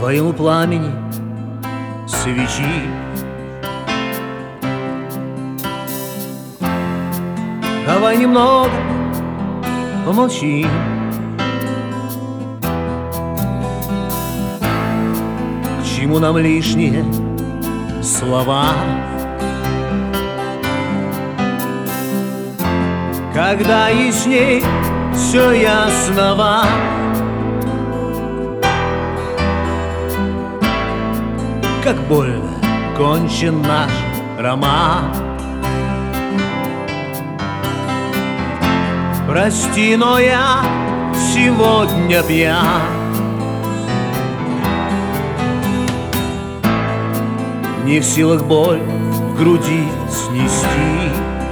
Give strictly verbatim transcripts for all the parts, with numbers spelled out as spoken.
твоему пламени свечи. Давай немного помолчи. К чему нам лишние слова, когда ясней все ясного? Как больно кончен наш роман. Прости, но я сегодня пьян. Не в силах боль в груди снести.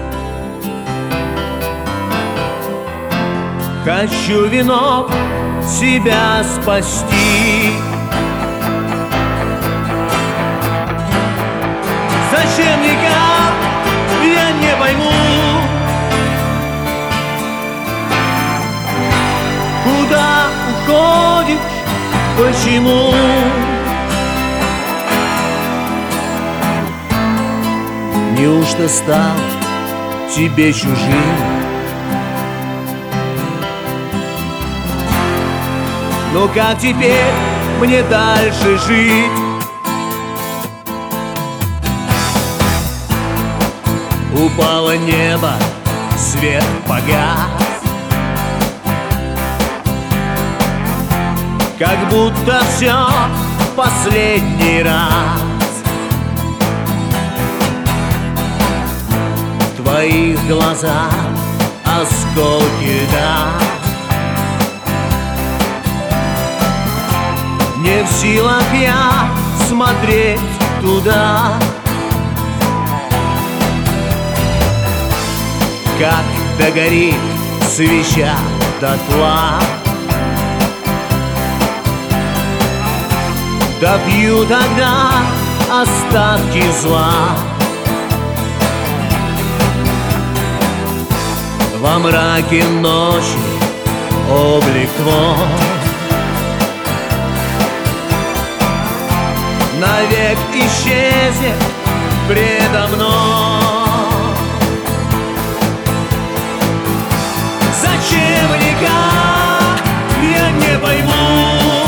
Хочу вином себя спасти. Зачем никак я не пойму, куда уходишь, почему? Неужто стал тебе чужим? Ну как теперь мне дальше жить? Упало небо, свет погас, как будто все последний раз. В твоих глазах осколки льда. Не в силах я смотреть туда, как догорит свеча дотла. Допью тогда остатки зла. Во мраке ночи облик твой навек исчезнет предо мной. Зачем никак я не пойму,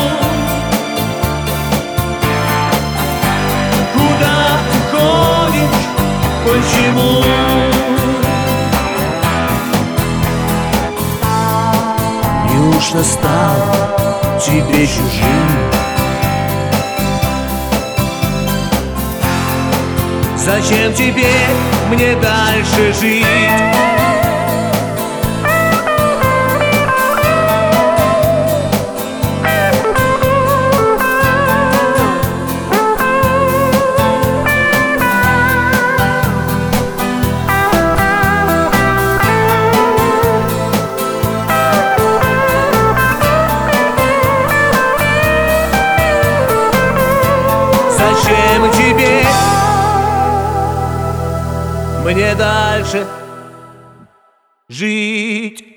куда уходишь, почему? Неужто стал тебе чужим? Зачем теперь мне дальше жить? Зачем тебе мне дальше жить?